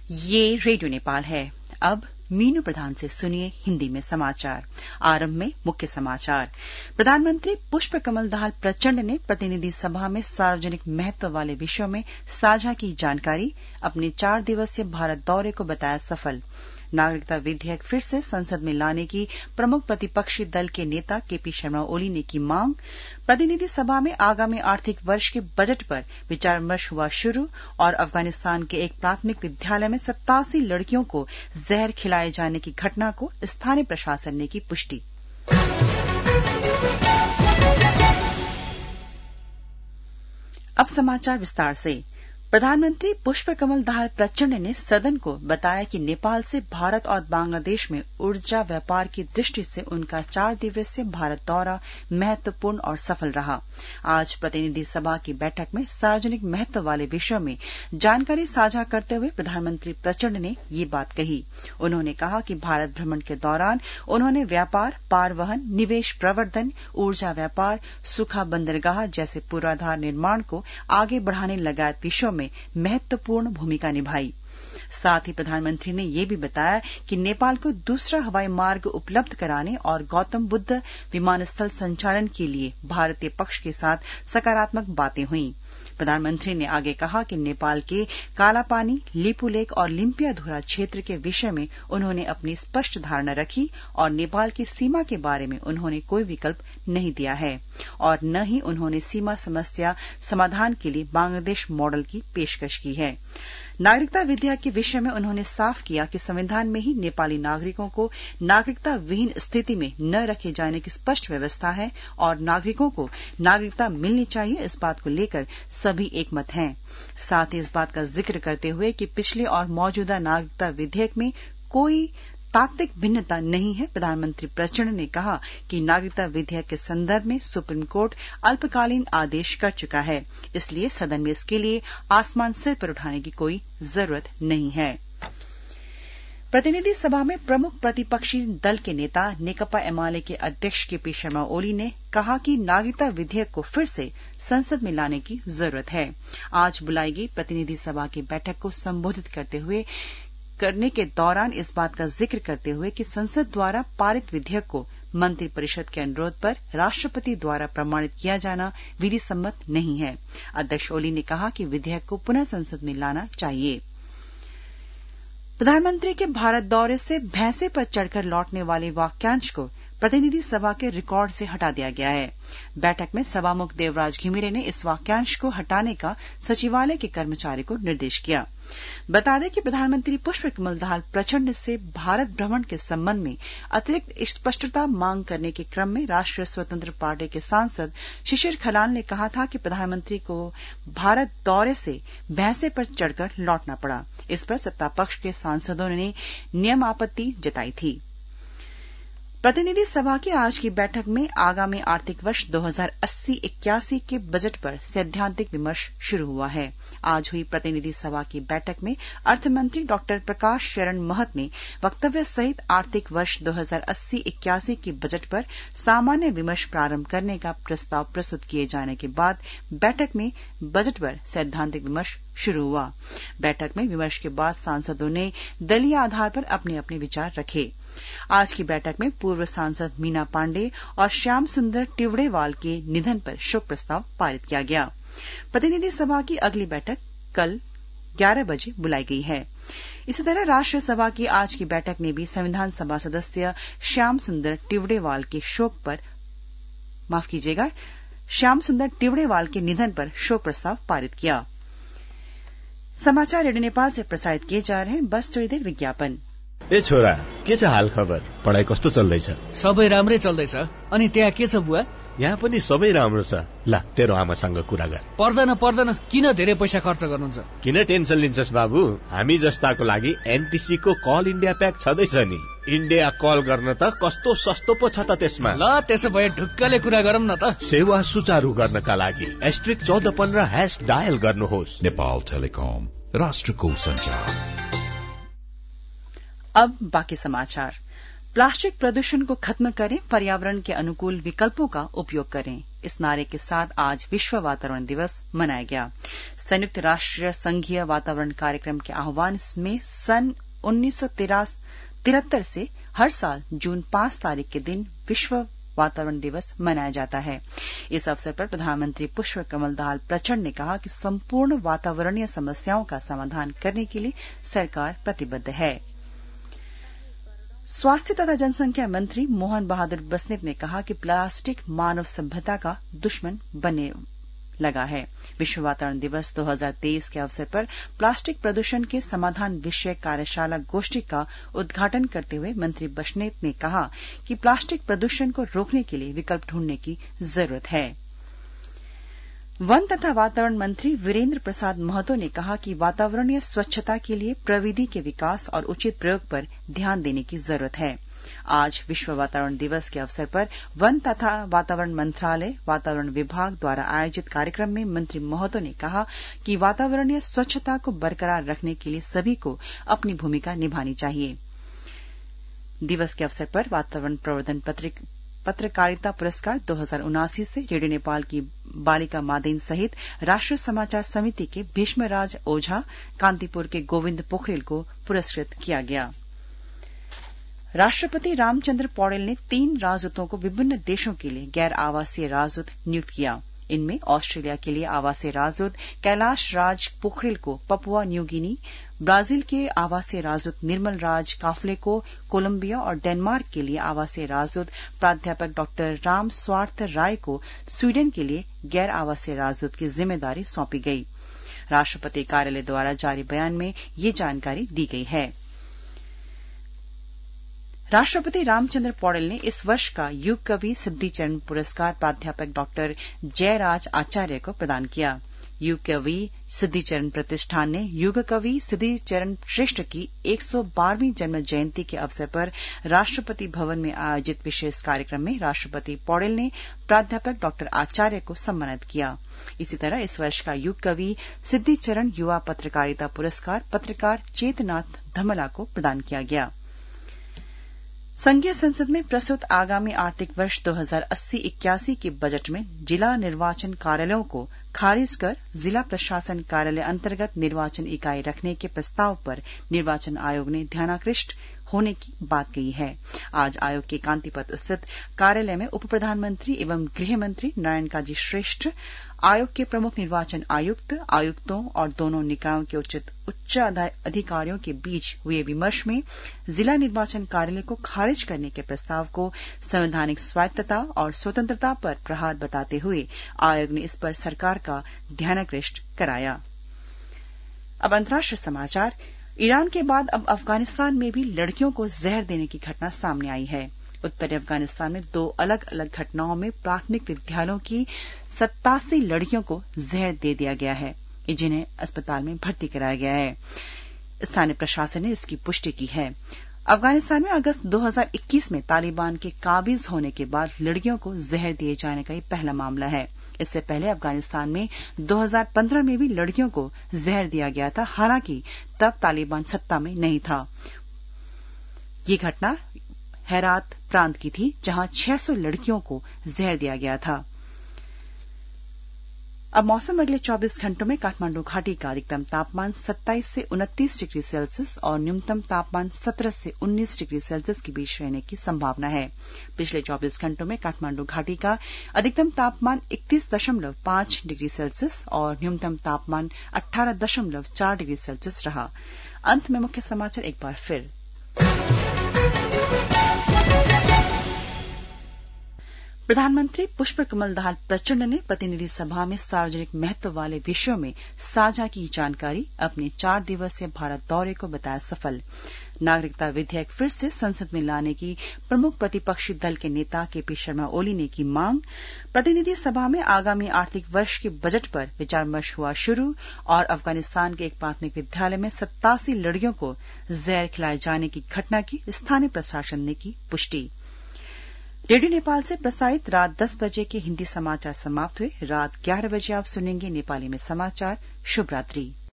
ये रेडियो नेपाल है। अब मीनू प्रधान से सुनिए हिंदी में समाचार। आरंभ में मुख्य समाचार। प्रधानमंत्री पुष्प कमल दाहाल प्रचंड ने प्रतिनिधि सभा में सार्वजनिक महत्व वाले विषयों में साझा की जानकारी। अपने 4 दिवसीय भारत दौरे को बताया सफल। नागरिकता विधेयक फिर से संसद में लाने की प्रमुख प्रतिपक्षी दल के नेता केपी शर्मा ओली ने की मांग। प्रतिनिधि सभा में आगामी आर्थिक वर्ष के बजट पर विचार विमर्श हुआ शुरू और अफगानिस्तान के एक प्राथमिक विद्यालय में 87 लड़कियों को जहर खिलाए जाने की घटना को स्थानीय प्रशासन ने की पुष्टि। अब समाचार विस्तार से। प्रधानमंत्री पुष्प कमल दाहाल प्रचंड ने सदन को बताया कि नेपाल से भारत और बांग्लादेश में ऊर्जा व्यापार की दृष्टि से उनका 4 दिवसीय भारत दौरा महत्वपूर्ण और सफल रहा। आज प्रतिनिधि सभा की बैठक में सार्वजनिक महत्व वाले विषयों में जानकारी साझा करते हुए प्रधानमंत्री प्रचंड ने ये बात कही। उन्होंने कहा कि भारत भ्रमण के दौरान उन्होंने व्यापार, पारवहन, निवेश प्रवर्धन, ऊर्जा व्यापार, सूखा बंदरगाह जैसे पूर्वाधार निर्माण को आगे बढ़ाने लगायत विषयों में महत्वपूर्ण भूमिका निभाई। साथ ही प्रधानमंत्री ने यह भी बताया कि नेपाल को दूसरा हवाई मार्ग उपलब्ध कराने और गौतम बुद्ध विमानस्थल संचालन के लिए भारतीय पक्ष के साथ सकारात्मक बातें हुईं। प्रधानमंत्री ने आगे कहा कि नेपाल के कालापानी, लिपुलेक और लिम्पियाधुरा क्षेत्र के विषय में उन्होंने अपनी स्पष्ट धारणा रखी और नेपाल की सीमा के बारे में उन्होंने कोई विकल्प नहीं दिया है और न ही उन्होंने सीमा समस्या समाधान के लिए बांग्लादेश मॉडल की पेशकश की है। नागरिकता विधेयक के विषय में उन्होंने साफ किया कि संविधान में ही नेपाली नागरिकों को नागरिकता विहीन स्थिति में न रखे जाने की स्पष्ट व्यवस्था है और नागरिकों को नागरिकता मिलनी चाहिए। इस बात को लेकर सभी एकमत हैं। साथ ही इस बात का जिक्र करते हुए कि पिछले और मौजूदा नागरिकता विधेयक में कोई तात्विक भिन्नता नहीं है, प्रधानमंत्री प्रचंड ने कहा कि नागरिकता विधेयक के संदर्भ में सुप्रीम कोर्ट अल्पकालीन आदेश कर चुका है, इसलिए सदन में इसके लिए आसमान सिर पर उठाने की कोई जरूरत नहीं है। प्रतिनिधि सभा में प्रमुख प्रतिपक्षी दल के नेता नेकपा एमाले के अध्यक्ष केपी शर्मा ओली ने कहा कि नागरिकता विधेयक को फिर से संसद में लाने की जरूरत है। आज बुलाई गई प्रतिनिधि सभा की बैठक को संबोधित करने के दौरान इस बात का जिक्र करते हुए कि संसद द्वारा पारित विधेयक को मंत्रिपरिषद के अनुरोध पर राष्ट्रपति द्वारा प्रमाणित किया जाना विधि सम्मत नहीं है। अध्यक्ष ओली ने कहा कि विधेयक को पुनः संसद में लाना चाहिए। प्रधानमंत्री के भारत दौरे से भैंसे पर चढ़कर लौटने वाले वाक्यांश को प्रतिनिधि सभा के रिकॉर्ड से हटा दिया गया है। बैठक में सभामुख देवराज घिमिरे ने इस वाक्यांश को हटाने का सचिवालय के कर्मचारी को निर्देश किया। बता दें कि प्रधानमंत्री पुष्प कमल दाहाल प्रचंड से भारत भ्रमण के संबंध में अतिरिक्त स्पष्टता मांग करने के क्रम में राष्ट्रीय स्वतंत्र पार्टी के सांसद शिशिर खलाल ने कहा था कि प्रधानमंत्री को भारत दौरे से भैंसे पर चढ़कर लौटना पड़ा। इस पर सत्ता पक्ष के सांसदों ने नियम आपत्ति जताई थी। प्रतिनिधि सभा की आज की बैठक में आगामी आर्थिक वर्ष 2080-81 के बजट पर सैद्धांतिक विमर्श शुरू हुआ है। आज हुई प्रतिनिधि सभा की बैठक में अर्थमंत्री डॉक्टर प्रकाश शरण महत ने वक्तव्य सहित आर्थिक वर्ष 2080-81 के बजट पर सामान्य विमर्श प्रारंभ करने का प्रस्ताव प्रस्तुत किए जाने के बाद बैठक में बजट पर सैद्धांतिक विमर्श शुरू हुआ। बैठक में विमर्श के बाद सांसदों ने दलीय आधार पर अपने अपने विचार रखे। आज की बैठक में पूर्व सांसद मीना पांडे और श्याम सुंदर टिवड़ेवाल के निधन पर शोक प्रस्ताव पारित किया गया। प्रतिनिधि सभा की अगली बैठक कल 11 बजे बुलाई गई है। इसी तरह राष्ट्रीय सभा की आज की बैठक ने भी संविधान सभा सदस्य श्याम सुंदर टिवड़ेवाल के निधन पर शोक प्रस्ताव पारित किया। समाचार रेडियो नेपाल से प्रसारित किए जा रहे हैं। बस थोड़ी देर विज्ञापन। ए छोरा, के छ हाल खबर? पढाइ कस्तो चल्दैछ? सबै राम्रै चल्दैछ। अनि त्यहाँ के छ बुवा? यहाँ पनि सबै राम्रो छ। ला, तेरो आमासँग कुरा गर। पर्दैन, किन धेरै पैसा खर्च गर्नुहुन्छ? किन टेन्सन लिन्छस् बाबु? हामी जस्ताको लागि एनटीसी को कल इन्डिया प्याक छँदैछ नि। इन्डिया कल गर्न त कस्तो सस्तो पो छ त त्यसमा। ल, त्यसो भए ढुक्कले कुरा गरौँ न त। सेवा सुचारू गर्नका लागि *1415# डायल गर्नुहोस्। नेपाल टेलिकम, राष्ट्रको संचार। अब बाकी समाचार। प्लास्टिक प्रदूषण को खत्म करें, पर्यावरण के अनुकूल विकल्पों का उपयोग करें, इस नारे के साथ आज विश्व वातावरण दिवस मनाया गया। संयुक्त राष्ट्र संघीय वातावरण कार्यक्रम के आह्वान में सन 1973 से हर साल जून 5 तारीख के दिन विश्व वातावरण दिवस मनाया जाता है। इस अवसर पर प्रधानमंत्री पुष्प कमल दाहाल प्रचंड ने कहा कि संपूर्ण वातावरणीय समस्याओं का समाधान करने के लिए सरकार प्रतिबद्ध है। स्वास्थ्य तथा जनसंख्या मंत्री मोहन बहादुर बस्नेत ने कहा कि प्लास्टिक मानव सभ्यता का दुश्मन बनने लगा है। विश्व वातावरण दिवस 2023 के अवसर पर प्लास्टिक प्रदूषण के समाधान विषय कार्यशाला गोष्ठी का उद्घाटन करते हुए मंत्री बस्नेत ने कहा कि प्लास्टिक प्रदूषण को रोकने के लिए विकल्प ढूंढने की जरूरत है। वन तथा वातावरण मंत्री वीरेंद्र प्रसाद महतो ने कहा कि वातावरणीय स्वच्छता के लिए प्रविधि के विकास और उचित प्रयोग पर ध्यान देने की जरूरत है। आज विश्व वातावरण दिवस के अवसर पर वन तथा वातावरण मंत्रालय, वातावरण विभाग द्वारा आयोजित कार्यक्रम में मंत्री महतो ने कहा कि वातावरणीय स्वच्छता को बरकरार रखने के लिए सभी को अपनी भूमिका निभानी चाहिए। दिवस के अवसर पर वातावरण प्रवर्धन पत्रकारिता पुरस्कार 2079 से रेडियो नेपाल की बालिका मादेन सहित राष्ट्रीय समाचार समिति के भीष्मराज ओझा, कांतिपुर के गोविंद पोखरेल को पुरस्कृत किया गया। राष्ट्रपति रामचंद्र पौडेल ने 3 राजदूतों को विभिन्न देशों के लिए गैर आवासीय राजदूत नियुक्त किया। इनमें ऑस्ट्रेलिया के लिए आवासीय राजदूत कैलाश राज पोखरेल को पपुआ न्यू गिनी, ब्राजील के आवासीय राजदूत निर्मल राज काफले को कोलंबिया और डेनमार्क के लिए आवासीय राजदूत प्राध्यापक डॉक्टर राम स्वार्थ राय को स्वीडन के लिए गैर आवासीय राजदूत की जिम्मेदारी सौंपी गई। राष्ट्रपति कार्यालय द्वारा जारी बयान में ये जानकारी दी गई है। राष्ट्रपति रामचंद्र पौडेल ने इस वर्ष का युग कवि सिद्धिचरण पुरस्कार प्राध्यापक डॉक्टर जयराज आचार्य को प्रदान किया। युग कवि सिद्धिचरण प्रतिष्ठान ने युग कवि सिद्धिचरण श्रेष्ठ की 112वीं जन्म जयंती के अवसर पर राष्ट्रपति भवन में आयोजित विशेष कार्यक्रम में राष्ट्रपति पौडेल ने प्राध्यापक डॉक्टर आचार्य को सम्मानित किया। इसी तरह इस वर्ष का युग कवि सिद्धिचरण युवा पत्रकारिता पुरस्कार पत्रकार चेतनाथ धमला को प्रदान किया गया। संघीय संसद में प्रस्तुत आगामी आर्थिक वर्ष 2080-81 के बजट में जिला निर्वाचन कार्यालयों को खारिज कर जिला प्रशासन कार्यालय अंतर्गत निर्वाचन इकाई रखने के प्रस्ताव पर निर्वाचन आयोग ने ध्यानाकृष्ट होने की बात कही है। आज आयोग के कांतिपथ स्थित कार्यालय में उप प्रधानमंत्री एवं गृह मंत्री नारायण काजी श्रेष्ठ, आयोग के प्रमुख निर्वाचन आयुक्त, आयुक्तों और दोनों निकायों के उच्च अधिकारियों के बीच हुए विमर्श में जिला निर्वाचन कार्यालय को खारिज करने के प्रस्ताव को संवैधानिक स्वायत्तता और स्वतंत्रता पर प्रहार बताते हुए आयोग ने इस पर सरकार का ध्यानाकृष्ट कराया। अब अंतर्राष्ट्रीय समाचार। ईरान के बाद अब अफगानिस्तान में भी लड़कियों को जहर देने की घटना सामने आई है। उत्तरी अफगानिस्तान में 2 अलग अलग घटनाओं में प्राथमिक विद्यालयों की 87 लड़कियों को जहर दे दिया गया है, जिन्हें अस्पताल में भर्ती कराया गया है। स्थानीय प्रशासन ने इसकी पुष्टि की है। अफगानिस्तान में अगस्त 2021 में तालिबान के काबिज होने के बाद लड़कियों को जहर दिए जाने का ये पहला मामला है। इससे पहले अफगानिस्तान में 2015 में भी लड़कियों को जहर दिया गया था, हालांकि तब तालिबान सत्ता में नहीं था। ये घटना हेरात प्रांत की थी, जहां 600 लड़कियों को जहर दिया गया था। अब मौसम। अगले 24 घंटों में काठमांडू घाटी का अधिकतम तापमान 27 से 29 डिग्री सेल्सियस और न्यूनतम तापमान 17 से 19 डिग्री सेल्सियस के बीच रहने की संभावना है। पिछले 24 घंटों में काठमांडू घाटी का अधिकतम तापमान 31.5 डिग्री सेल्सियस और न्यूनतम तापमान 18.4 डिग्री सेल्सियस रहा। अंत में मुख्य समाचार एक बार फिर। प्रधानमंत्री पुष्प कमल दाहाल प्रचंड ने प्रतिनिधि सभा में सार्वजनिक महत्व वाले विषयों में साझा की जानकारी अपने 4 दिवसीय भारत दौरे को बताया सफल। नागरिकता विधेयक फिर से संसद में लाने की प्रमुख प्रतिपक्षी दल के नेता केपी शर्मा ओली ने की मांग। प्रतिनिधि सभा में आगामी आर्थिक वर्ष के बजट पर विचार विमर्श हुआ शुरू और अफगानिस्तान के एक प्राथमिक विद्यालय में 87 लड़कियों को जहर खिलाए जाने की घटना की स्थानीय प्रशासन ने की पुष्टि। रेडियो नेपाल से प्रसारित रात 10 बजे के हिंदी समाचार समाप्त हुए। रात 11 बजे आप सुनेंगे नेपाली में समाचार। शुभ रात्रि।